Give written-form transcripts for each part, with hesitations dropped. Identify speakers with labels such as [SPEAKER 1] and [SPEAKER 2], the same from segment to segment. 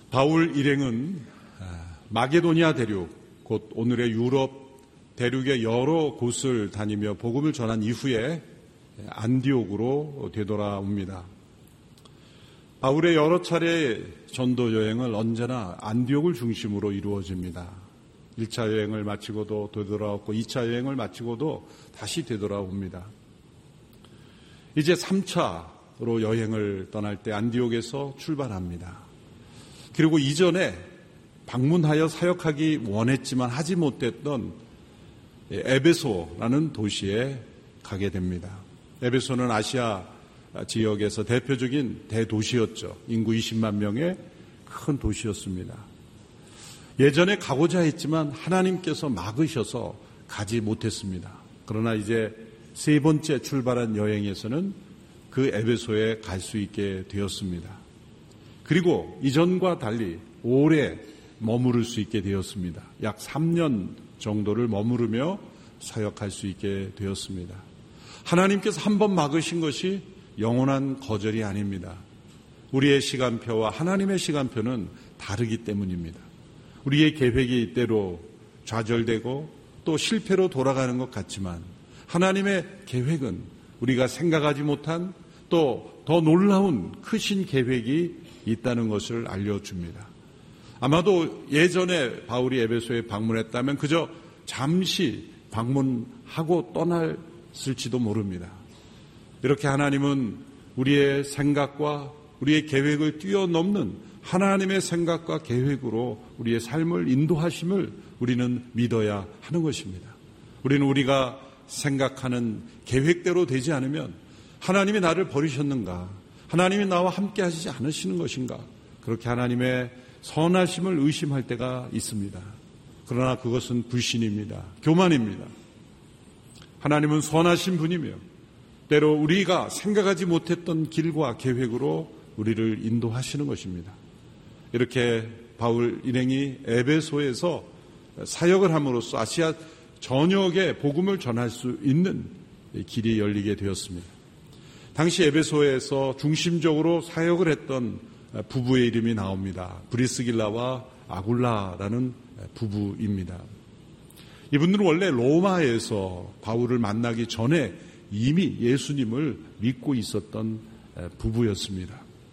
[SPEAKER 1] 바울 일행은 마게도니아 대륙, 곧 오늘의 유럽 대륙의 여러 곳을 다니며 복음을 전한 이후에 안디옥으로 되돌아옵니다. 바울의 여러 차례 전도 여행은 언제나 안디옥을 중심으로 이루어집니다. 1차 여행을 마치고도 되돌아왔고 2차 여행을 마치고도 다시 되돌아옵니다. 이제 3차로 여행을 떠날 때 안디옥에서 출발합니다. 그리고 이전에 방문하여 사역하기 원했지만 하지 못했던 에베소라는 도시에 가게 됩니다. 에베소는 아시아 지역에서 대표적인 대도시였죠. 인구 20만 명의 큰 도시였습니다. 예전에 가고자 했지만 하나님께서 막으셔서 가지 못했습니다. 그러나 이제 세 번째 출발한 여행에서는 그 에베소에 갈 수 있게 되었습니다. 그리고 이전과 달리 오래 머무를 수 있게 되었습니다. 약 3년 정도를 머무르며 사역할 수 있게 되었습니다. 하나님께서 한 번 막으신 것이 영원한 거절이 아닙니다. 우리의 시간표와 하나님의 시간표는 다르기 때문입니다. 우리의 계획이 때로 좌절되고 또 실패로 돌아가는 것 같지만 하나님의 계획은 우리가 생각하지 못한 또 더 놀라운 크신 계획이 있다는 것을 알려줍니다. 아마도 예전에 바울이 에베소에 방문했다면 그저 잠시 방문하고 떠났을지도 모릅니다. 이렇게 하나님은 우리의 생각과 우리의 계획을 뛰어넘는 하나님의 생각과 계획으로 우리의 삶을 인도하심을 우리는 믿어야 하는 것입니다. 우리는 우리가 생각하는 계획대로 되지 않으면 하나님이 나를 버리셨는가? 하나님이 나와 함께 하시지 않으시는 것인가? 그렇게 하나님의 선하심을 의심할 때가 있습니다. 그러나 그것은 불신입니다. 교만입니다. 하나님은 선하신 분이며 때로 우리가 생각하지 못했던 길과 계획으로 우리를 인도하시는 것입니다. 이렇게 바울 일행이 에베소에서 사역을 함으로써 아시아 전역에 복음을 전할 수 있는 길이 열리게 되었습니다. 당시 에베소에서 중심적으로 사역을 했던 부부의 이름이 나옵니다. 브리스길라와 아굴라라는 부부입니다. 이분들은 원래 로마에서 바울을 만나기 전에 이미 예수님을 믿고 있었던 부부였습니다.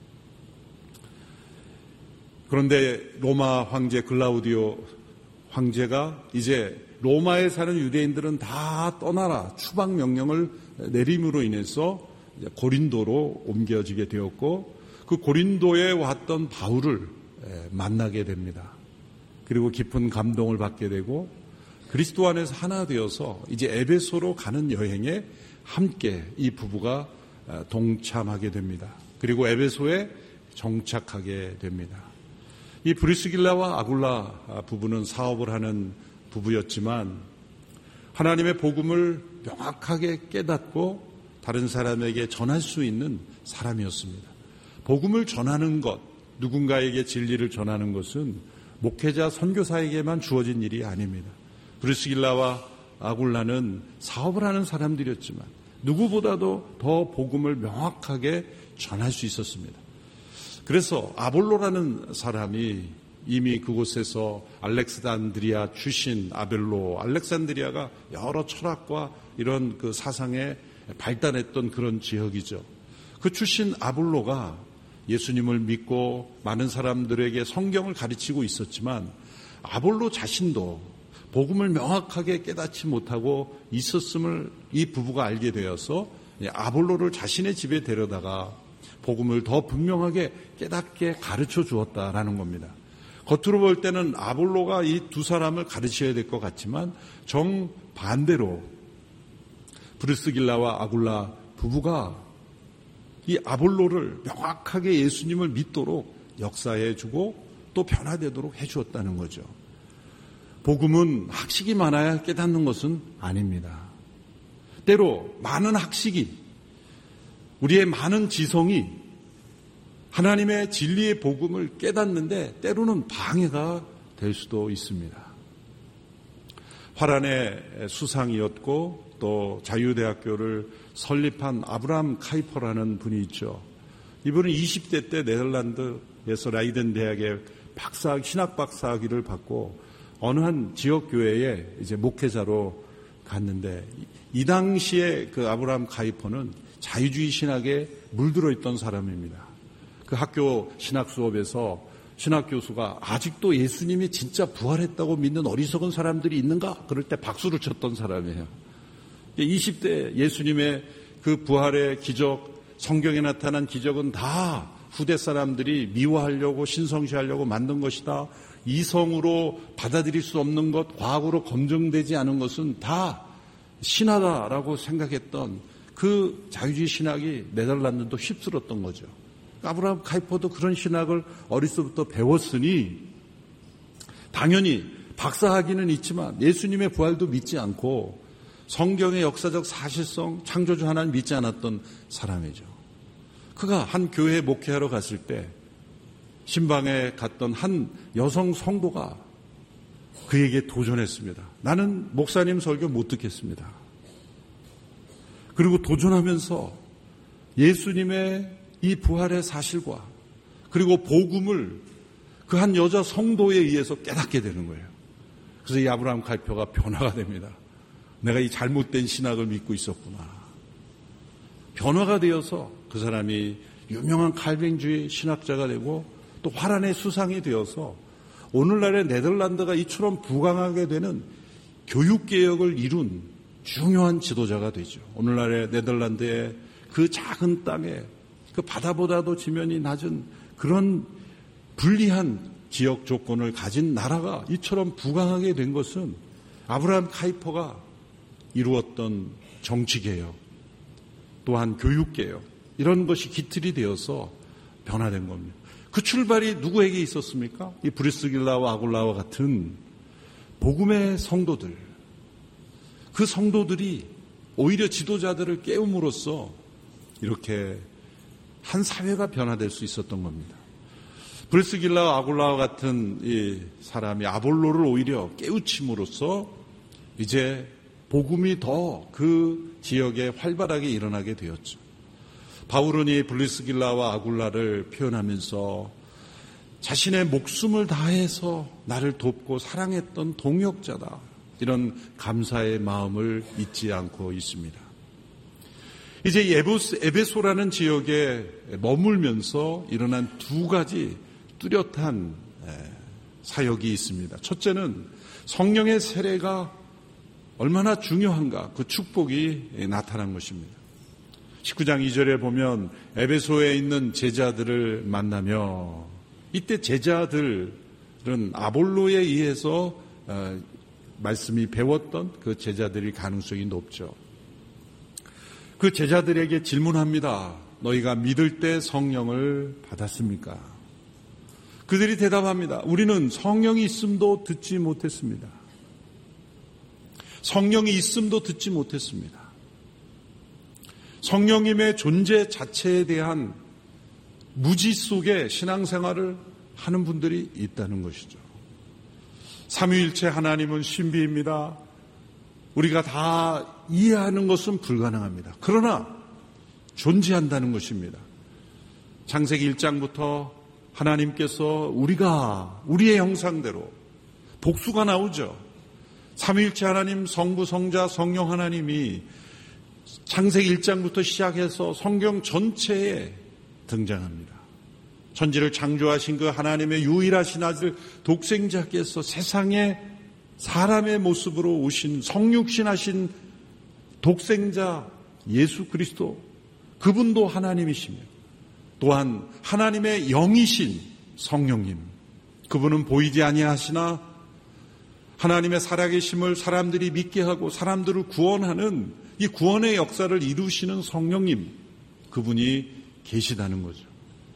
[SPEAKER 1] 그런데 로마 황제 글라우디오 황제가 이제 로마에 사는 유대인들은 다 떠나라 추방 명령을 내림으로 인해서 고린도로 옮겨지게 되었고 그 고린도에 왔던 바울을 만나게 됩니다. 그리고 깊은 감동을 받게 되고 그리스도 안에서 하나 되어서 이제 에베소로 가는 여행에 함께 이 부부가 동참하게 됩니다. 그리고 에베소에 정착하게 됩니다. 이 브리스길라와 아굴라 부부는 사업을 하는 부부였지만 하나님의 복음을 명확하게 깨닫고 다른 사람에게 전할 수 있는 사람이었습니다. 복음을 전하는 것, 누군가에게 진리를 전하는 것은 목회자 선교사에게만 주어진 일이 아닙니다. 브리스길라와 아굴라는 사업을 하는 사람들이었지만 누구보다도 더 복음을 명확하게 전할 수 있었습니다. 그래서 아볼로라는 사람이 이미 그곳에서 알렉산드리아 출신 아벨로, 알렉산드리아가 여러 철학과 이런 그 사상에 발달했던 그런 지역이죠. 그 출신 아볼로가 예수님을 믿고 많은 사람들에게 성경을 가르치고 있었지만 아볼로 자신도 복음을 명확하게 깨닫지 못하고 있었음을 이 부부가 알게 되어서 아볼로를 자신의 집에 데려다가 복음을 더 분명하게 깨닫게 가르쳐 주었다라는 겁니다. 겉으로 볼 때는 아볼로가 이 두 사람을 가르쳐야 될 것 같지만 정반대로 브리스길라와 아굴라 부부가 이 아볼로를 명확하게 예수님을 믿도록 역사해 주고 또 변화되도록 해 주었다는 거죠. 복음은 학식이 많아야 깨닫는 것은 아닙니다. 때로 많은 학식이, 우리의 많은 지성이 하나님의 진리의 복음을 깨닫는데 때로는 방해가 될 수도 있습니다. 화란의 수상이었고 또 자유대학교를 설립한 아브라함 카이퍼라는 분이 있죠. 이분은 20대 때 네덜란드에서 라이덴 대학에 신학 박사학위를 받고 어느 한 지역 교회에 이제 목회자로 갔는데, 이 당시에 그 아브라함 카이퍼는 자유주의 신학에 물들어 있던 사람입니다. 그 학교 신학 수업에서 신학 교수가 아직도 예수님이 진짜 부활했다고 믿는 어리석은 사람들이 있는가? 그럴 때 박수를 쳤던 사람이에요. 20대 예수님의 그 부활의 기적, 성경에 나타난 기적은 다 후대 사람들이 미워하려고 신성시하려고 만든 것이다. 이성으로 받아들일 수 없는 것, 과학으로 검증되지 않은 것은 다 신하다라고 생각했던 그 자유주의 신학이 네덜란드도 휩쓸었던 거죠. 아브라함 카이퍼도 그런 신학을 어릴 때부터 배웠으니 당연히 박사학위는 있지만 예수님의 부활도 믿지 않고 성경의 역사적 사실성, 창조주 하나님 믿지 않았던 사람이죠. 그가 한 교회에 목회하러 갔을 때 신방에 갔던 한 여성 성도가 그에게 도전했습니다. 나는 목사님 설교 못 듣겠습니다. 그리고 도전하면서 예수님의 이 부활의 사실과 그리고 복음을 그 한 여자 성도에 의해서 깨닫게 되는 거예요. 그래서 이 아브라함 카이퍼가 변화가 됩니다. 내가 이 잘못된 신학을 믿고 있었구나. 변화가 되어서 그 사람이 유명한 칼빈주의 신학자가 되고 또 화란의 수상이 되어서 오늘날의 네덜란드가 이처럼 부강하게 되는 교육개혁을 이룬 중요한 지도자가 되죠. 오늘날의 네덜란드의 그 작은 땅에 그 바다보다도 지면이 낮은 그런 불리한 지역 조건을 가진 나라가 이처럼 부강하게 된 것은 아브라함 카이퍼가 이루었던 정치개혁, 또한 교육개혁, 이런 것이 기틀이 되어서 변화된 겁니다. 그 출발이 누구에게 있었습니까? 이 브리스길라와 아굴라와 같은 복음의 성도들, 그 성도들이 오히려 지도자들을 깨움으로써 이렇게 한 사회가 변화될 수 있었던 겁니다. 브리스길라와 아굴라와 같은 이 사람이 아볼로를 오히려 깨우침으로써 이제 복음이 더 그 지역에 활발하게 일어나게 되었죠. 바울은 이 브리스길라와 아굴라를 표현하면서 자신의 목숨을 다해서 나를 돕고 사랑했던 동역자다, 이런 감사의 마음을 잊지 않고 있습니다. 이제 에베소라는 지역에 머물면서 일어난 두 가지 뚜렷한 사역이 있습니다. 첫째는 성령의 세례가 얼마나 중요한가, 그 축복이 나타난 것입니다. 19장 2절에 보면 에베소에 있는 제자들을 만나며, 이때 제자들은 아볼로에 의해서 말씀이 배웠던 그 제자들일 가능성이 높죠. 그 제자들에게 질문합니다. 너희가 믿을 때 성령을 받았습니까? 그들이 대답합니다. 우리는 성령이 있음도 듣지 못했습니다. 성령이 있음도 듣지 못했습니다. 성령님의 존재 자체에 대한 무지 속에 신앙생활을 하는 분들이 있다는 것이죠. 삼위일체 하나님은 신비입니다. 우리가 다 이해하는 것은 불가능합니다. 그러나 존재한다는 것입니다. 창세기 1장부터 하나님께서 우리의 형상대로 복수가 나오죠. 삼위일체 하나님, 성부, 성자, 성령 하나님이 창세기 1장부터 시작해서 성경 전체에 등장합니다. 천지를 창조하신 그 하나님의 유일하신 아들 독생자께서 세상에 사람의 모습으로 오신 성육신하신 독생자 예수 그리스도, 그분도 하나님이시며 또한 하나님의 영이신 성령님, 그분은 보이지 아니하시나 하나님의 살아계심을 사람들이 믿게 하고 사람들을 구원하는 이 구원의 역사를 이루시는 성령님, 그분이 계시다는 거죠.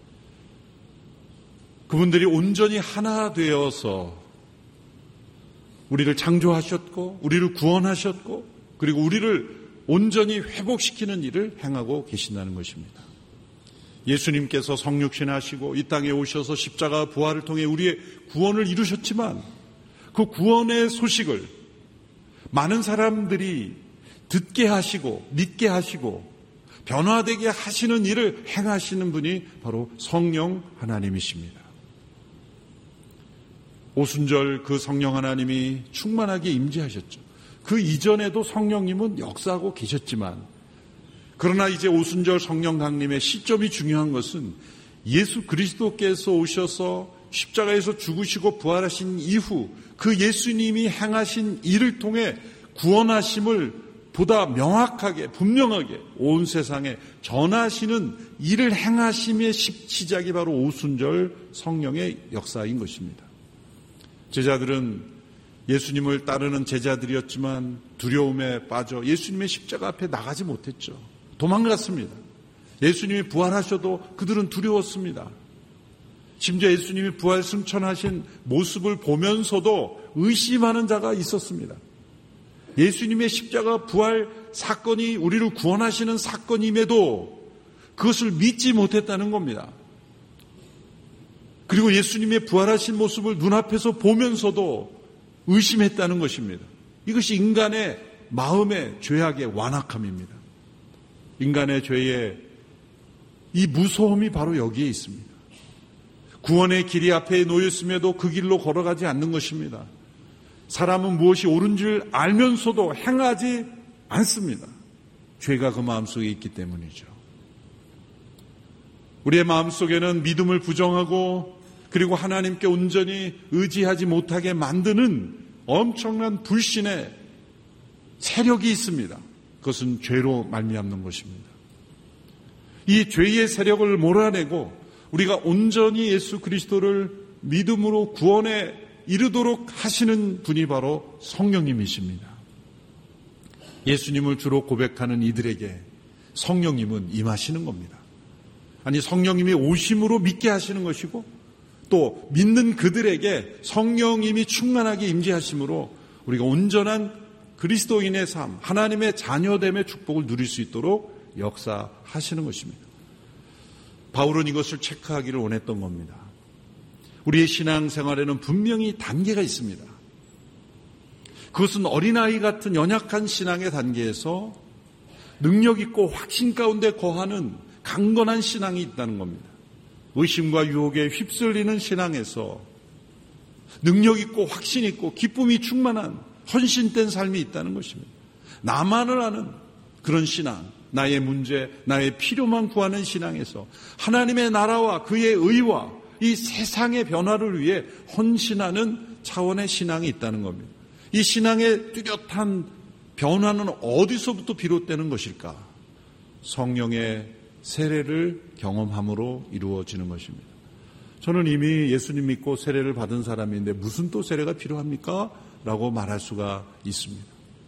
[SPEAKER 1] 그분들이 온전히 하나 되어서 우리를 창조하셨고 우리를 구원하셨고 그리고 우리를 온전히 회복시키는 일을 행하고 계신다는 것입니다. 예수님께서 성육신하시고 이 땅에 오셔서 십자가 부활을 통해 우리의 구원을 이루셨지만 그 구원의 소식을 많은 사람들이 듣게 하시고 믿게 하시고 변화되게 하시는 일을 행하시는 분이 바로 성령 하나님이십니다. 오순절 그 성령 하나님이 충만하게 임재하셨죠. 그 이전에도 성령님은 역사하고 계셨지만, 그러나 이제 오순절 성령 강림의 시점이 중요한 것은 예수 그리스도께서 오셔서 십자가에서 죽으시고 부활하신 이후 그 예수님이 행하신 일을 통해 구원하심을 보다 명확하게 분명하게 온 세상에 전하시는 일을 행하심의 시작이 바로 오순절 성령의 역사인 것입니다. 제자들은 예수님을 따르는 제자들이었지만 두려움에 빠져 예수님의 십자가 앞에 나가지 못했죠. 도망갔습니다. 예수님이 부활하셔도 그들은 두려웠습니다. 심지어 예수님이 부활 승천하신 모습을 보면서도 의심하는 자가 있었습니다. 예수님의 십자가 부활 사건이 우리를 구원하시는 사건임에도 그것을 믿지 못했다는 겁니다. 그리고 예수님의 부활하신 모습을 눈앞에서 보면서도 의심했다는 것입니다. 이것이 인간의 마음의 죄악의 완악함입니다. 인간의 죄의 이 무서움이 바로 여기에 있습니다. 구원의 길이 앞에 놓였음에도 그 길로 걸어가지 않는 것입니다. 사람은 무엇이 옳은 줄 알면서도 행하지 않습니다. 죄가 그 마음속에 있기 때문이죠. 우리의 마음속에는 믿음을 부정하고 그리고 하나님께 온전히 의지하지 못하게 만드는 엄청난 불신의 세력이 있습니다. 그것은 죄로 말미암는 것입니다. 이 죄의 세력을 몰아내고 우리가 온전히 예수 그리스도를 믿음으로 구원에 이르도록 하시는 분이 바로 성령님이십니다. 예수님을 주로 고백하는 이들에게 성령님은 임하시는 겁니다. 아니, 성령님이 오심으로 믿게 하시는 것이고 또 믿는 그들에게 성령님이 충만하게 임재하심으로 우리가 온전한 그리스도인의 삶, 하나님의 자녀됨의 축복을 누릴 수 있도록 역사하시는 것입니다. 바울은 이것을 체크하기를 원했던 겁니다. 우리의 신앙생활에는 분명히 단계가 있습니다. 그것은 어린아이 같은 연약한 신앙의 단계에서 능력 있고 확신 가운데 거하는 강건한 신앙이 있다는 겁니다. 의심과 유혹에 휩쓸리는 신앙에서 능력 있고 확신 있고 기쁨이 충만한 헌신된 삶이 있다는 것입니다. 나만을 아는 그런 신앙, 나의 문제, 나의 필요만 구하는 신앙에서 하나님의 나라와 그의 의와 이 세상의 변화를 위해 헌신하는 차원의 신앙이 있다는 겁니다. 이 신앙의 뚜렷한 변화는 어디서부터 비롯되는 것일까? 성령의 세례를 경험함으로 이루어지는 것입니다. 저는 이미 예수님 믿고 세례를 받은 사람인데 무슨 또 세례가 필요합니까? 라고 말할 수가 있습니다.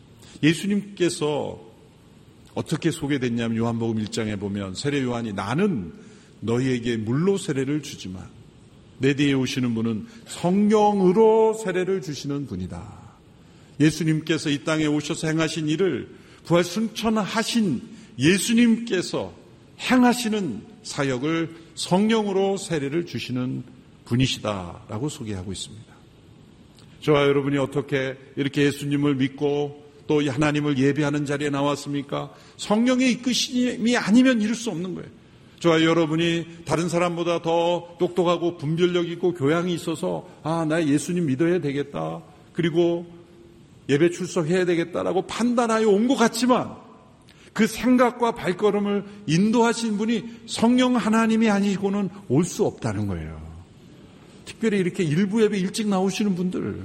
[SPEAKER 1] 예수님께서 어떻게 소개됐냐면 요한복음 1장에 보면 세례 요한이 나는 너희에게 물로 세례를 주지만 내 뒤에 오시는 분은 성령으로 세례를 주시는 분이다. 예수님께서 이 땅에 오셔서 행하신 일을 부활 승천하신 예수님께서 행하시는 사역을 성령으로 세례를 주시는 분이시다라고 소개하고 있습니다. 저와 여러분이 어떻게 이렇게 예수님을 믿고 또 하나님을 예배하는 자리에 나왔습니까? 성령의 이끄심이 아니면 이룰 수 없는 거예요. 저와 여러분이 다른 사람보다 더 똑똑하고 분별력 있고 교양이 있어서 나 예수님 믿어야 되겠다. 그리고 예배 출석해야 되겠다라고 판단하여 온 것 같지만 그 생각과 발걸음을 인도하신 분이 성령 하나님이 아니고는 올 수 없다는 거예요. 특별히 이렇게 일부 예배 일찍 나오시는 분들,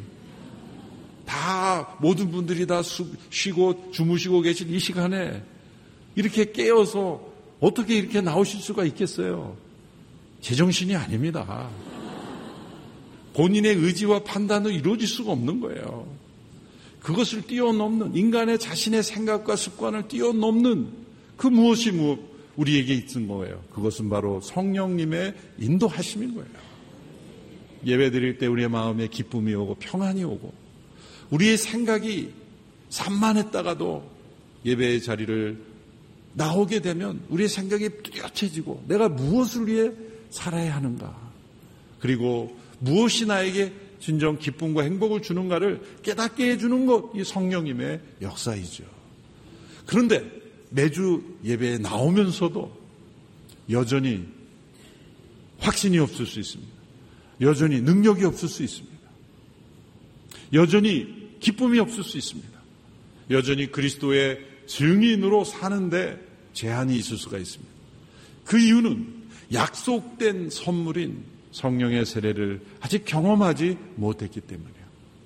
[SPEAKER 1] 다 모든 분들이 다 쉬고 주무시고 계신 이 시간에 이렇게 깨어서 어떻게 이렇게 나오실 수가 있겠어요? 제정신이 아닙니다. 본인의 의지와 판단으로 이루어질 수가 없는 거예요. 그것을 뛰어넘는 인간의 자신의 생각과 습관을 뛰어넘는 그 무엇이 우리에게 있는 거예요. 그것은 바로 성령님의 인도하심인 거예요. 예배 드릴 때 우리의 마음에 기쁨이 오고 평안이 오고 우리의 생각이 산만했다가도 예배의 자리를 나오게 되면 우리의 생각이 뚜렷해지고 내가 무엇을 위해 살아야 하는가, 그리고 무엇이 나에게 진정 기쁨과 행복을 주는가를 깨닫게 해주는 것, 이 성령님의 역사이죠. 그런데 매주 예배에 나오면서도 여전히 확신이 없을 수 있습니다. 여전히 능력이 없을 수 있습니다. 여전히 기쁨이 없을 수 있습니다. 여전히 그리스도의 증인으로 사는데 제한이 있을 수가 있습니다. 그 이유는 약속된 선물인 성령의 세례를 아직 경험하지 못했기 때문이에요.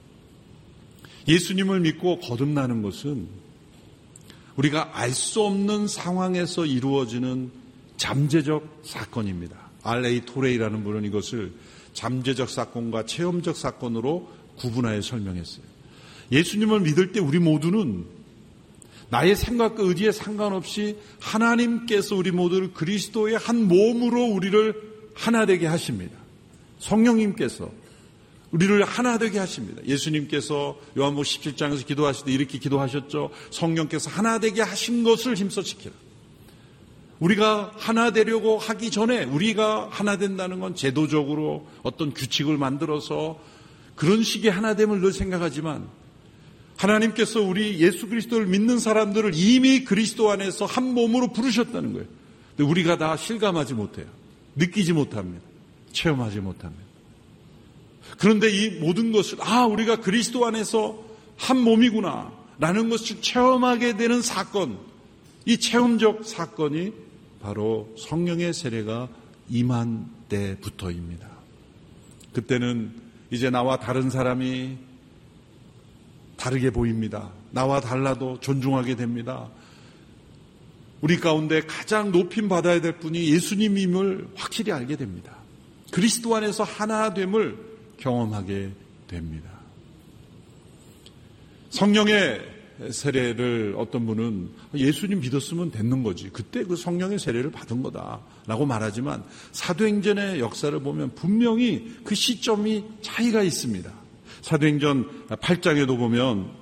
[SPEAKER 1] 예수님을 믿고 거듭나는 것은 우리가 알 수 없는 상황에서 이루어지는 잠재적 사건입니다. R.A. 토레이라는 분은 이것을 잠재적 사건과 체험적 사건으로 구분하여 설명했어요. 예수님을 믿을 때 우리 모두는 나의 생각과 의지에 상관없이 하나님께서 우리 모두를 그리스도의 한 몸으로 우리를 하나 되게 하십니다. 성령님께서 우리를 하나 되게 하십니다. 예수님께서 요한복음 17장에서 기도하실 때 이렇게 기도하셨죠. 성령께서 하나 되게 하신 것을 힘써 지키라. 우리가 하나 되려고 하기 전에 우리가 하나 된다는 건 제도적으로 어떤 규칙을 만들어서 그런 식의 하나됨을 늘 생각하지만 하나님께서 우리 예수 그리스도를 믿는 사람들을 이미 그리스도 안에서 한 몸으로 부르셨다는 거예요. 근데 우리가 다 실감하지 못해요. 느끼지 못합니다. 체험하지 못합니다. 그런데 이 모든 것을 우리가 그리스도 안에서 한 몸이구나 라는 것을 체험하게 되는 사건, 이 체험적 사건이 바로 성령의 세례가 임한 때부터입니다. 그때는 이제 나와 다른 사람이 다르게 보입니다. 나와 달라도 존중하게 됩니다. 우리 가운데 가장 높임 받아야 될 분이 예수님임을 확실히 알게 됩니다. 그리스도 안에서 하나됨을 경험하게 됩니다. 성령의 세례를 어떤 분은 예수님 믿었으면 됐는 거지. 그때 그 성령의 세례를 받은 거다라고 말하지만 사도행전의 역사를 보면 분명히 그 시점이 차이가 있습니다. 사도행전 8장에도 보면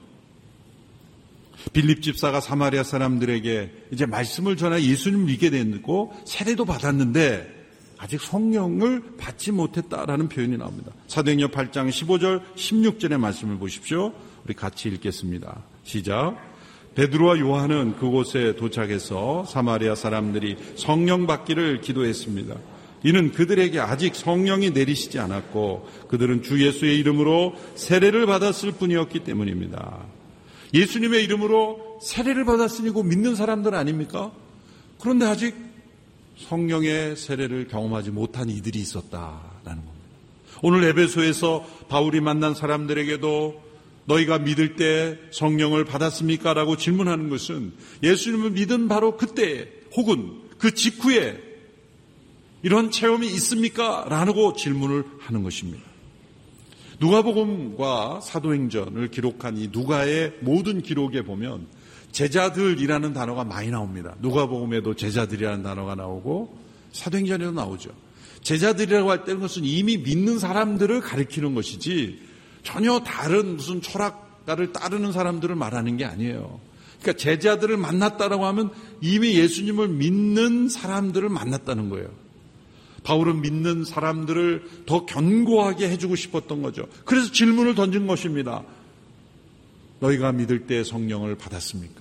[SPEAKER 1] 빌립 집사가 사마리아 사람들에게 이제 말씀을 전하 예수님을 믿게 됐고 세례도 받았는데 아직 성령을 받지 못했다라는 표현이 나옵니다. 사도행전 8장 15절 16절의 말씀을 보십시오. 우리 같이 읽겠습니다. 시작. 베드로와 요한은 그곳에 도착해서 사마리아 사람들이 성령 받기를 기도했습니다. 이는 그들에게 아직 성령이 내리시지 않았고 그들은 주 예수의 이름으로 세례를 받았을 뿐이었기 때문입니다. 예수님의 이름으로 세례를 받았으니고 믿는 사람들 아닙니까? 그런데 아직 성령의 세례를 경험하지 못한 이들이 있었다라는 겁니다. 오늘 에베소에서 바울이 만난 사람들에게도 너희가 믿을 때 성령을 받았습니까? 라고 질문하는 것은 예수님을 믿은 바로 그때 혹은 그 직후에 이런 체험이 있습니까? 라고 질문을 하는 것입니다. 누가복음과 사도행전을 기록한 이 누가의 모든 기록에 보면 제자들이라는 단어가 많이 나옵니다. 누가복음에도 제자들이라는 단어가 나오고 사도행전에도 나오죠. 제자들이라고 할 때는 것은 이미 믿는 사람들을 가리키는 것이지 전혀 다른 무슨 철학가를 따르는 사람들을 말하는 게 아니에요. 그러니까 제자들을 만났다라고 하면 이미 예수님을 믿는 사람들을 만났다는 거예요. 바울은 믿는 사람들을 더 견고하게 해주고 싶었던 거죠. 그래서 질문을 던진 것입니다. 너희가 믿을 때 성령을 받았습니까?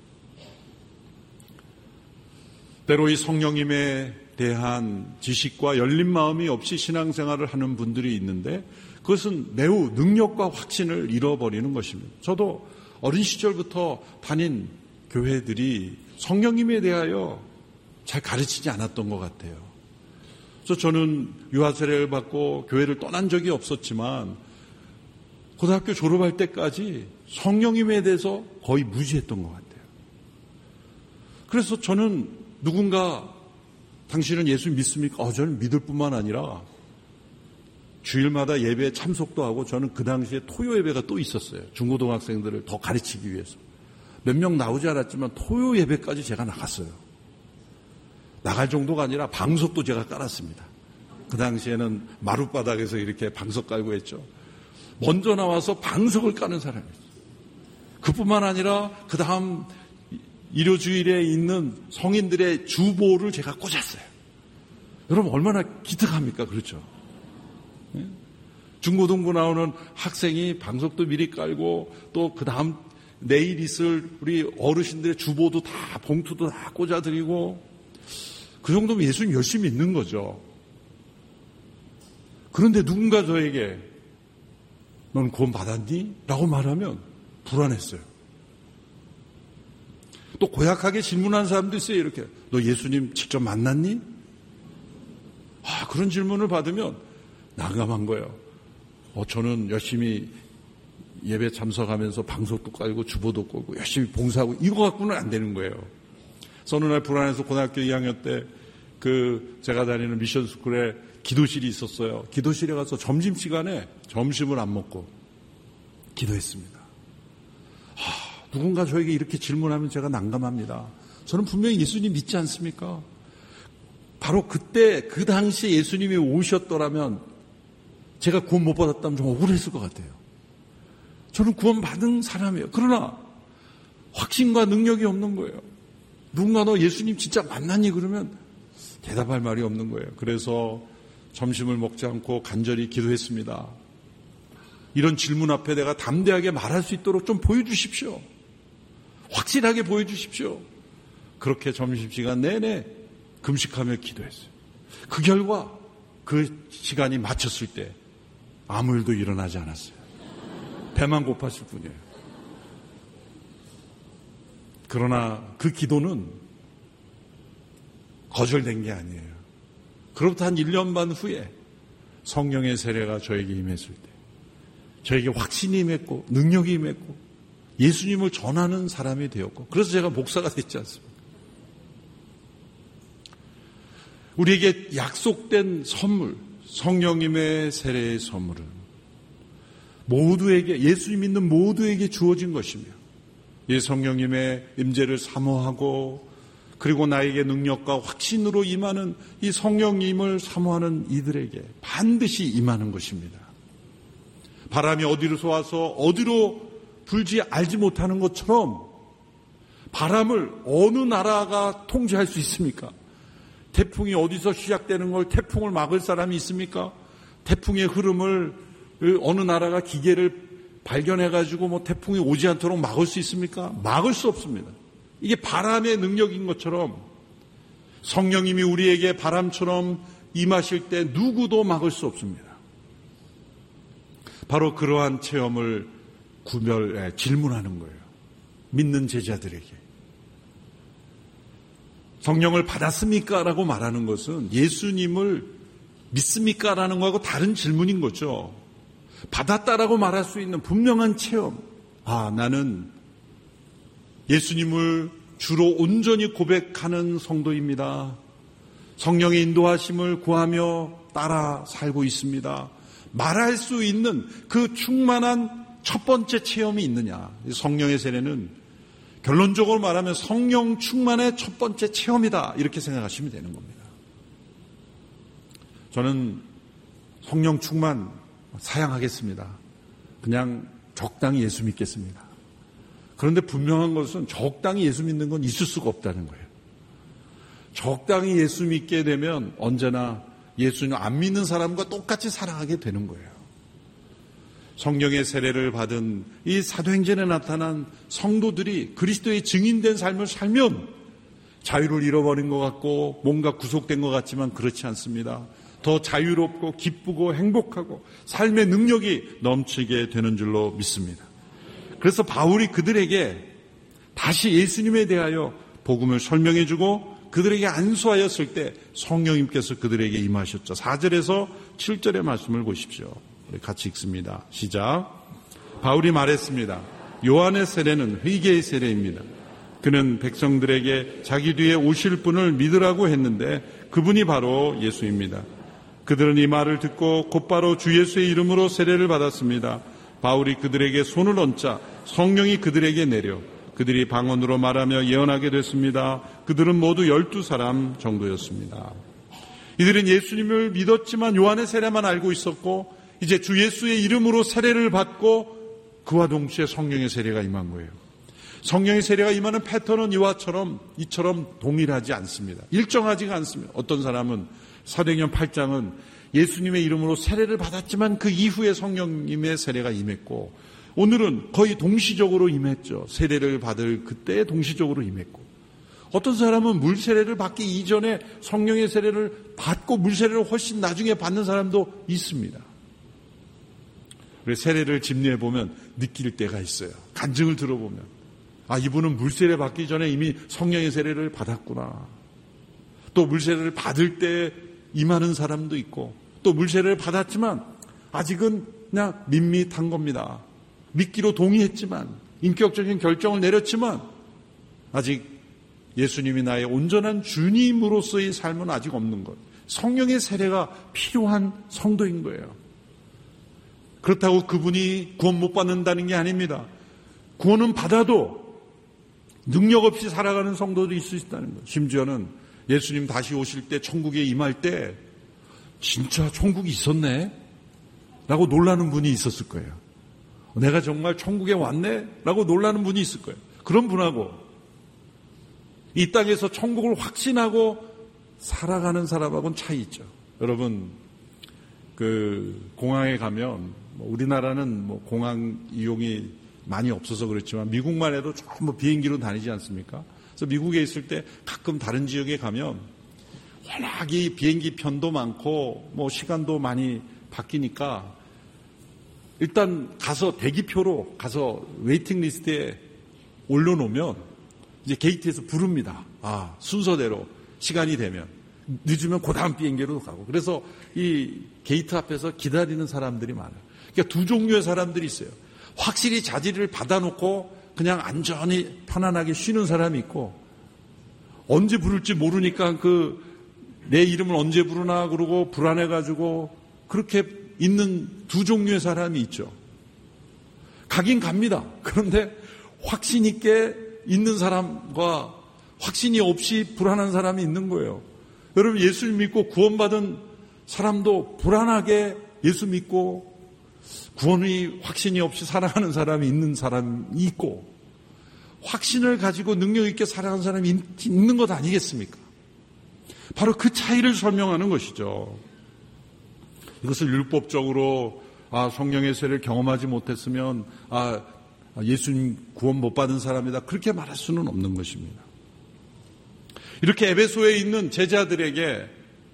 [SPEAKER 1] 때로 이 성령님에 대한 지식과 열린 마음이 없이 신앙생활을 하는 분들이 있는데 그것은 매우 능력과 확신을 잃어버리는 것입니다. 저도 어린 시절부터 다닌 교회들이 성령님에 대하여 잘 가르치지 않았던 것 같아요. 그래서 저는 유아세례를 받고 교회를 떠난 적이 없었지만 고등학교 졸업할 때까지 성령님에 대해서 거의 무지했던 것 같아요. 그래서 저는 누군가 당신은 예수 믿습니까? 저는 믿을 뿐만 아니라 주일마다 예배에 참석도 하고 저는 그 당시에 토요 예배가 또 있었어요. 중고등학생들을 더 가르치기 위해서. 몇 명 나오지 않았지만 토요 예배까지 제가 나갔어요. 나갈 정도가 아니라 방석도 제가 깔았습니다. 그 당시에는 마룻바닥에서 이렇게 방석 깔고 했죠. 먼저 나와서 방석을 까는 사람이었어요. 그뿐만 아니라 그 다음 일요주일에 있는 성인들의 주보를 제가 꽂았어요. 여러분 얼마나 기특합니까? 그렇죠? 중고등부 나오는 학생이 방석도 미리 깔고 또 그 다음 내일 있을 우리 어르신들의 주보도 다 봉투도 다 꽂아드리고 그 정도면 예수님 열심히 믿는 거죠. 그런데 누군가 저에게 넌 구원 받았니? 라고 말하면 불안했어요. 또 고약하게 질문하는 사람도 있어요. 이렇게 너 예수님 직접 만났니? 그런 질문을 받으면 난감한 거예요. 저는 열심히 예배 참석하면서 방석도 깔고 주보도 깔고 열심히 봉사하고 이거 갖고는 안 되는 거예요. 그래서 어느 날 불안해서 고등학교 2학년 때 제가 다니는 미션 스쿨에 기도실이 있었어요. 기도실에 가서 점심시간에 점심을 안 먹고 기도했습니다. 누군가 저에게 이렇게 질문하면 제가 난감합니다. 저는 분명히 예수님 믿지 않습니까? 바로 그때 그 당시에 예수님이 오셨더라면 제가 구원 못 받았다면 좀 억울했을 것 같아요. 저는 구원 받은 사람이에요. 그러나 확신과 능력이 없는 거예요. 누군가 너 예수님 진짜 만났니? 그러면 대답할 말이 없는 거예요. 그래서 점심을 먹지 않고 간절히 기도했습니다. 이런 질문 앞에 내가 담대하게 말할 수 있도록 좀 보여주십시오. 확실하게 보여주십시오. 그렇게 점심시간 내내 금식하며 기도했어요. 그 결과 그 시간이 맞췄을 때 아무 일도 일어나지 않았어요. 배만 고팠을 뿐이에요. 그러나 그 기도는 거절된 게 아니에요. 그로부터 한 1년 반 후에 성령의 세례가 저에게 임했을 때 저에게 확신이 임했고 능력이 임했고 예수님을 전하는 사람이 되었고 그래서 제가 목사가 됐지 않습니까? 우리에게 약속된 선물, 성령님의 세례의 선물은 모두에게, 예수님 믿는 모두에게 주어진 것이며 이 성령님의 임재를 사모하고 그리고 나에게 능력과 확신으로 임하는 이 성령님을 사모하는 이들에게 반드시 임하는 것입니다. 바람이 어디로서 와서 어디로 불지 알지 못하는 것처럼 바람을 어느 나라가 통제할 수 있습니까? 태풍이 어디서 시작되는 걸 태풍을 막을 사람이 있습니까? 태풍의 흐름을 어느 나라가 기계를 발견해가지고 태풍이 오지 않도록 막을 수 있습니까? 막을 수 없습니다. 이게 바람의 능력인 것처럼 성령님이 우리에게 바람처럼 임하실 때 누구도 막을 수 없습니다. 바로 그러한 체험을 질문하는 거예요. 믿는 제자들에게. 성령을 받았습니까? 라고 말하는 것은 예수님을 믿습니까? 라는 거하고 다른 질문인 거죠. 받았다라고 말할 수 있는 분명한 체험. 나는 예수님을 주로 온전히 고백하는 성도입니다. 성령의 인도하심을 구하며 따라 살고 있습니다. 말할 수 있는 그 충만한 첫 번째 체험이 있느냐. 성령의 세례는 결론적으로 말하면 성령 충만의 첫 번째 체험이다. 이렇게 생각하시면 되는 겁니다. 저는 성령 충만 사양하겠습니다. 그냥 적당히 예수 믿겠습니다. 그런데 분명한 것은 적당히 예수 믿는 건 있을 수가 없다는 거예요. 적당히 예수 믿게 되면 언제나 예수님 안 믿는 사람과 똑같이 살아가게 되는 거예요. 성령의 세례를 받은 이 사도행전에 나타난 성도들이 그리스도의 증인된 삶을 살면 자유를 잃어버린 것 같고 뭔가 구속된 것 같지만 그렇지 않습니다. 더 자유롭고 기쁘고 행복하고 삶의 능력이 넘치게 되는 줄로 믿습니다. 그래서 바울이 그들에게 다시 예수님에 대하여 복음을 설명해주고 그들에게 안수하였을 때 성령님께서 그들에게 임하셨죠. 4절에서 7절의 말씀을 보십시오. 우리 같이 읽습니다. 시작. 바울이 말했습니다. 요한의 세례는 회개의 세례입니다. 그는 백성들에게 자기 뒤에 오실 분을 믿으라고 했는데 그분이 바로 예수입니다. 그들은 이 말을 듣고 곧바로 주 예수의 이름으로 세례를 받았습니다. 바울이 그들에게 손을 얹자 성령이 그들에게 내려 그들이 방언으로 말하며 예언하게 됐습니다. 그들은 모두 12사람 정도였습니다. 이들은 예수님을 믿었지만 요한의 세례만 알고 있었고 이제 주 예수의 이름으로 세례를 받고 그와 동시에 성령의 세례가 임한 거예요. 성령의 세례가 임하는 패턴은 이처럼 동일하지 않습니다. 일정하지가 않습니다. 어떤 사람은 사도행전 8장은 예수님의 이름으로 세례를 받았지만 그 이후에 성령님의 세례가 임했고 오늘은 거의 동시적으로 임했죠. 세례를 받을 그때 동시적으로 임했고 어떤 사람은 물 세례를 받기 이전에 성령의 세례를 받고 물 세례를 훨씬 나중에 받는 사람도 있습니다. 세례를 집례해보면 느낄 때가 있어요. 간증을 들어보면 이분은 물세례 받기 전에 이미 성령의 세례를 받았구나. 또 물세례를 받을 때 임하는 사람도 있고, 또 물세례를 받았지만 아직은 그냥 밋밋한 겁니다. 믿기로 동의했지만, 인격적인 결정을 내렸지만 아직 예수님이 나의 온전한 주님으로서의 삶은 아직 없는 것. 성령의 세례가 필요한 성도인 거예요. 그렇다고 그분이 구원 못 받는다는 게 아닙니다. 구원은 받아도 능력 없이 살아가는 성도도 있을 수 있다는 거예요. 심지어는 예수님 다시 오실 때, 천국에 임할 때 진짜 천국이 있었네? 라고 놀라는 분이 있었을 거예요. 내가 정말 천국에 왔네? 라고 놀라는 분이 있을 거예요. 그런 분하고 이 땅에서 천국을 확신하고 살아가는 사람하고는 차이 있죠. 여러분, 공항에 가면, 우리나라는 공항 이용이 많이 없어서 그렇지만 미국만 해도 전부 비행기로 다니지 않습니까? 그래서 미국에 있을 때 가끔 다른 지역에 가면 워낙 이 비행기 편도 많고 시간도 많이 바뀌니까 일단 가서 대기표로 가서 웨이팅 리스트에 올려놓으면 이제 게이트에서 부릅니다. 순서대로 시간이 되면. 늦으면 그 다음 비행기로 가고. 그래서 이 게이트 앞에서 기다리는 사람들이 많아요. 그러니까 두 종류의 사람들이 있어요. 확실히 자리를 받아놓고 그냥 안전히 편안하게 쉬는 사람이 있고, 언제 부를지 모르니까 내 이름을 언제 부르나 그러고 불안해가지고 그렇게 있는 두 종류의 사람이 있죠. 가긴 갑니다. 그런데 확신 있게 있는 사람과 확신이 없이 불안한 사람이 있는 거예요. 여러분, 예수 믿고 구원받은 사람도 불안하게 예수 믿고 구원의 확신이 없이 살아가는 사람이 있는 사람이 있고, 확신을 가지고 능력 있게 살아가는 사람이 있는 것 아니겠습니까? 바로 그 차이를 설명하는 것이죠. 이것을 율법적으로 성령의 세례를 경험하지 못했으면 예수님 구원 못 받은 사람이다, 그렇게 말할 수는 없는 것입니다. 이렇게 에베소에 있는 제자들에게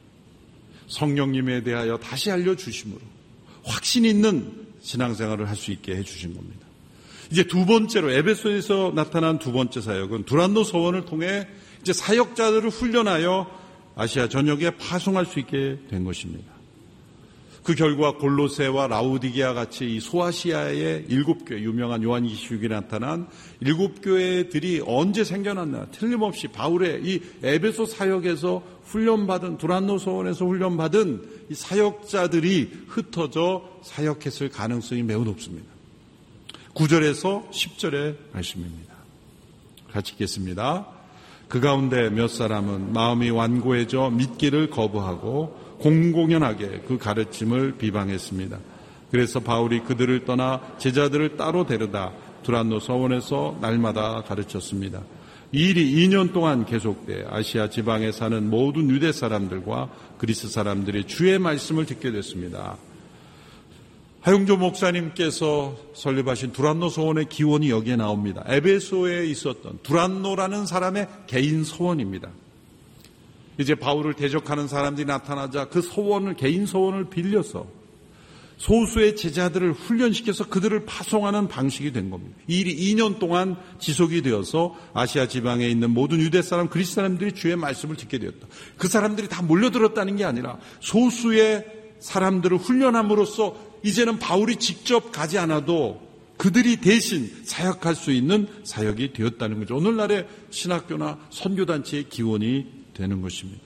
[SPEAKER 1] 성령님에 대하여 다시 알려주심으로 확신 있는 신앙생활을 할 수 있게 해주신 겁니다. 이제 두 번째로 에베소에서 나타난 두 번째 사역은 두란노 서원을 통해 이제 사역자들을 훈련하여 아시아 전역에 파송할 수 있게 된 것입니다. 그 결과 골로새와 라우디게아 같이 이 소아시아의 7교회, 유명한 요한계시록에 나타난 7교회들이 언제 생겨났나, 틀림없이 바울의 이 에베소 사역에서 훈련받은, 두란노 서원에서 훈련받은 이 사역자들이 흩어져 사역했을 가능성이 매우 높습니다. 9절에서 10절의 말씀입니다. 같이 읽겠습니다. 그 가운데 몇 사람은 마음이 완고해져 믿기를 거부하고 공공연하게 그 가르침을 비방했습니다. 그래서 바울이 그들을 떠나 제자들을 따로 데려다 두란노 서원에서 날마다 가르쳤습니다. 이 일이 2년 동안 계속돼 아시아 지방에 사는 모든 유대 사람들과 그리스 사람들이 주의 말씀을 듣게 됐습니다. 하용조 목사님께서 설립하신 두란노 서원의 기원이 여기에 나옵니다. 에베소에 있었던 두란노라는 사람의 개인 서원입니다. 이제 바울을 대적하는 사람들이 나타나자 그 서원을, 개인 서원을 빌려서 소수의 제자들을 훈련시켜서 그들을 파송하는 방식이 된 겁니다. 이 일이 2년 동안 지속이 되어서 아시아 지방에 있는 모든 유대 사람, 그리스 사람들이 주의 말씀을 듣게 되었다. 그 사람들이 다 몰려들었다는 게 아니라 소수의 사람들을 훈련함으로써 이제는 바울이 직접 가지 않아도 그들이 대신 사역할 수 있는 사역이 되었다는 거죠. 오늘날의 신학교나 선교단체의 기원이 되는 것입니다.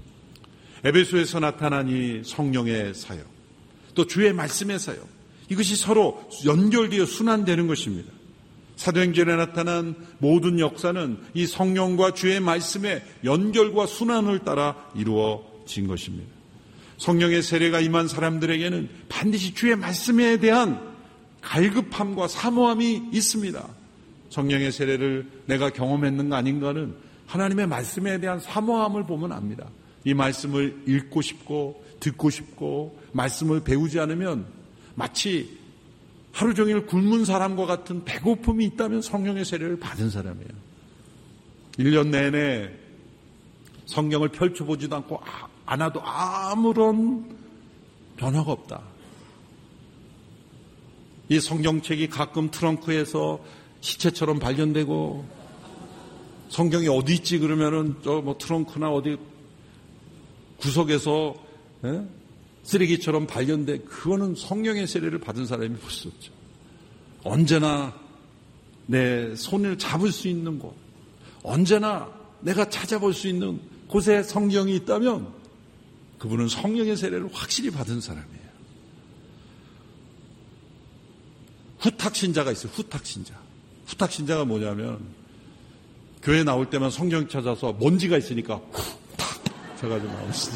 [SPEAKER 1] 에베소에서 나타난 이 성령의 사역, 또 주의 말씀의 사역, 이것이 서로 연결되어 순환되는 것입니다. 사도행전에 나타난 모든 역사는 이 성령과 주의 말씀의 연결과 순환을 따라 이루어진 것입니다. 성령의 세례가 임한 사람들에게는 반드시 주의 말씀에 대한 갈급함과 사모함이 있습니다. 성령의 세례를 내가 경험했는가 아닌가는 하나님의 말씀에 대한 사모함을 보면 압니다. 이 말씀을 읽고 싶고 듣고 싶고 말씀을 배우지 않으면 마치 하루 종일 굶은 사람과 같은 배고픔이 있다면 성령의 세례를 받은 사람이에요. 1년 내내 성경을 펼쳐보지도 않고 않아도 아무런 변화가 없다. 이 성경책이 가끔 트렁크에서 시체처럼 발견되고, 성경이 어디 있지 그러면은 저 뭐 트렁크나 어디 구석에서 쓰레기처럼 발견돼. 그거는 성령의 세례를 받은 사람이 볼 수 없죠. 언제나 내 손을 잡을 수 있는 곳, 언제나 내가 찾아볼 수 있는 곳에 성경이 있다면 그분은 성령의 세례를 확실히 받은 사람이에요. 후탁신자가 있어요. 후탁신자. 후탁신자가 뭐냐면 교회 나올 때만 성경 찾아서 먼지가 있으니까 후탁 해가지고 나오시죠.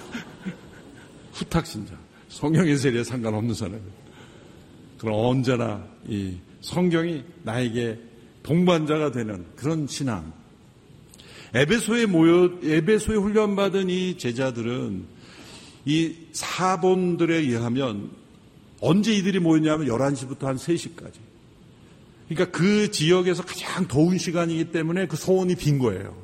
[SPEAKER 1] 후탁신자. 성령의 세례에 상관없는 사람이에요. 그럼 언제나 이 성경이 나에게 동반자가 되는 그런 신앙. 에베소에 훈련받은 이 제자들은 이 사본들에 의하면 언제 이들이 모였냐면 11시부터 한 3시까지. 그러니까 그 지역에서 가장 더운 시간이기 때문에 그 소원이 빈 거예요.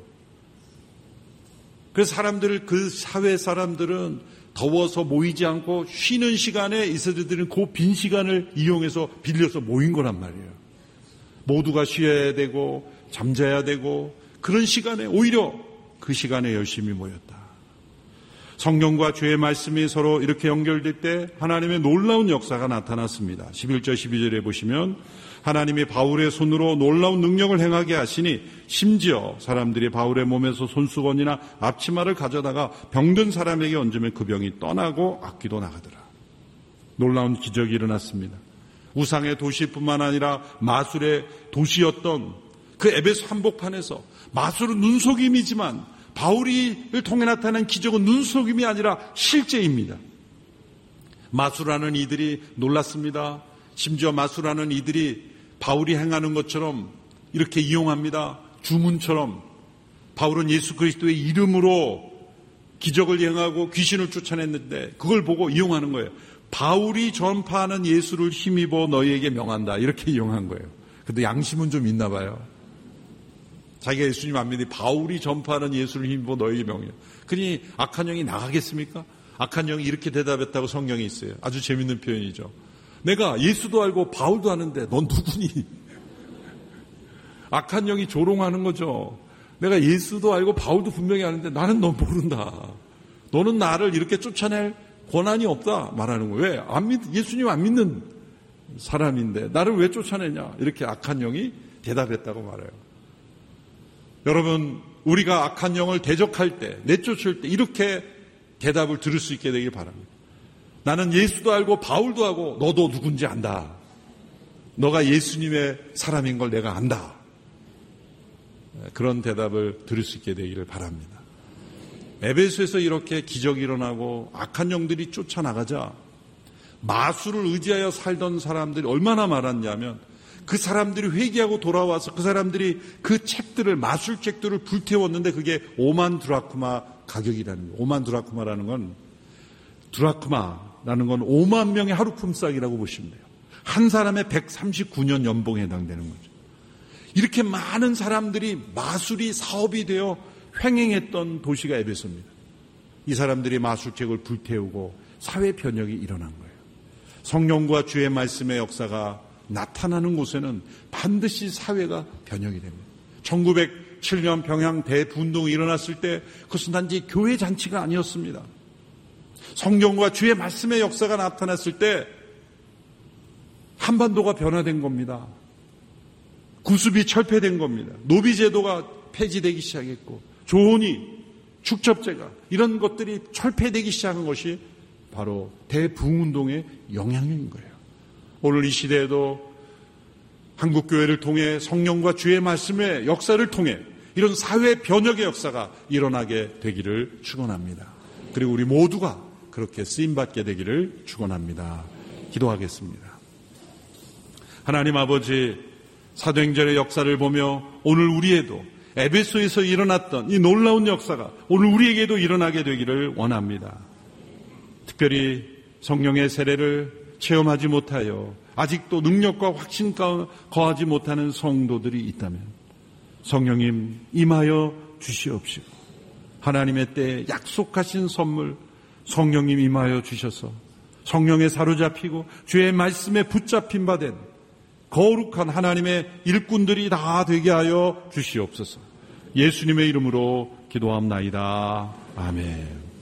[SPEAKER 1] 그래서 그 사회 사람들은 더워서 모이지 않고 쉬는 시간에 이스라엘들은 그 빈 시간을 이용해서 빌려서 모인 거란 말이에요. 모두가 쉬어야 되고 잠자야 되고 그런 시간에 오히려 그 시간에 열심히 모였다. 성경과 주의 말씀이 서로 이렇게 연결될 때 하나님의 놀라운 역사가 나타났습니다. 11절 12절에 보시면 하나님이 바울의 손으로 놀라운 능력을 행하게 하시니 심지어 사람들이 바울의 몸에서 손수건이나 앞치마를 가져다가 병든 사람에게 얹으면 그 병이 떠나고 악귀도 나가더라. 놀라운 기적이 일어났습니다. 우상의 도시뿐만 아니라 마술의 도시였던 그 에베소 한복판에서 마술은 눈속임이지만 바울이를 통해 나타난 기적은 눈속임이 아니라 실제입니다. 마술하는 이들이 놀랐습니다. 심지어 마술하는 이들이 바울이 행하는 것처럼 이렇게 이용합니다. 주문처럼 바울은 예수 그리스도의 이름으로 기적을 행하고 귀신을 쫓아냈는데 그걸 보고 이용하는 거예요. 바울이 전파하는 예수를 힘입어 너희에게 명한다. 이렇게 이용한 거예요. 근데 양심은 좀 있나 봐요. 자기가 예수님 안 믿니 바울이 전파하는 예수를 힘입어 너희에게 명해. 그러니 악한 영이 나가겠습니까? 악한 영이 이렇게 대답했다고 성경에 있어요. 아주 재밌는 표현이죠. 내가 예수도 알고 바울도 아는데 넌 누구니? 악한 영이 조롱하는 거죠. 내가 예수도 알고 바울도 분명히 아는데 나는 넌 모른다. 너는 나를 이렇게 쫓아낼 권한이 없다 말하는 거예요. 왜? 예수님 안 믿는 사람인데 나를 왜 쫓아내냐? 이렇게 악한 영이 대답했다고 말해요. 여러분, 우리가 악한 영을 대적할 때, 내쫓을 때 이렇게 대답을 들을 수 있게 되길 바랍니다. 나는 예수도 알고 바울도 하고 너도 누군지 안다. 너가 예수님의 사람인 걸 내가 안다. 그런 대답을 들을 수 있게 되기를 바랍니다. 에베소에서 이렇게 기적이 일어나고 악한 영들이 쫓아나가자 마술을 의지하여 살던 사람들이 얼마나 많았냐면 그 사람들이 회개하고 돌아와서 그 사람들이 그 책들을 마술책들을 불태웠는데 그게 5만 드라크마 가격이라는 거예요. 5만 드라크마라는 건 5만 명의 하루 품삯이라고 보시면 돼요. 한 사람의 139년 연봉에 해당되는 거죠. 이렇게 많은 사람들이 마술이 사업이 되어 횡행했던 도시가 에베소입니다. 이 사람들이 마술책을 불태우고 사회 변혁이 일어난 거예요. 성령과 주의 말씀의 역사가 나타나는 곳에는 반드시 사회가 변혁이 됩니다. 1907년 평양 대분동이 일어났을 때 그것은 단지 교회 잔치가 아니었습니다. 성경과 주의 말씀의 역사가 나타났을 때 한반도가 변화된 겁니다. 구습이 철폐된 겁니다. 노비제도가 폐지되기 시작했고 조혼이, 축첩제가 이런 것들이 철폐되기 시작한 것이 바로 대부흥운동의 영향인 거예요. 오늘 이 시대에도 한국교회를 통해 성령과 주의 말씀의 역사를 통해 이런 사회 변혁의 역사가 일어나게 되기를 축원합니다. 그리고 우리 모두가 그렇게 쓰임받게 되기를 축원합니다. 기도하겠습니다. 하나님 아버지, 사도행전의 역사를 보며 오늘 우리에도 에베소에서 일어났던 이 놀라운 역사가 오늘 우리에게도 일어나게 되기를 원합니다. 특별히 성령의 세례를 체험하지 못하여 아직도 능력과 확신과 거하지 못하는 성도들이 있다면 성령님 임하여 주시옵시고 하나님의 때에 약속하신 선물 성령님 임하여 주셔서 성령에 사로잡히고 주의 말씀에 붙잡힌 바 된 거룩한 하나님의 일꾼들이 다 되게 하여 주시옵소서. 예수님의 이름으로 기도합나이다. 아멘.